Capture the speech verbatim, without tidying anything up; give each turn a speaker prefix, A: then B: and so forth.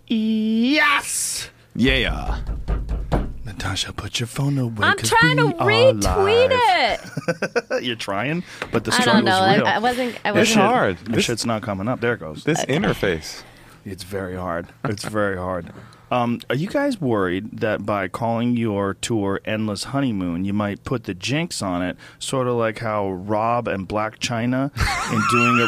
A: Yes!
B: Yeah.
A: Natasha, put your phone away.
C: I'm
A: 'cause
C: trying to
A: we are
C: retweet
A: live.
C: it.
A: You're trying, but the
C: I
A: struggle's
C: don't know. I,
A: real.
C: I wasn't. I
B: It's
C: wasn't.
B: hard.
A: That
B: This,
A: shit's not coming up. There it goes.
B: this interface.
A: It's very hard. It's very hard. Um, are you guys worried that by calling your tour Endless Honeymoon, you might put the jinx on it, sort of like how Rob and Black China, in doing a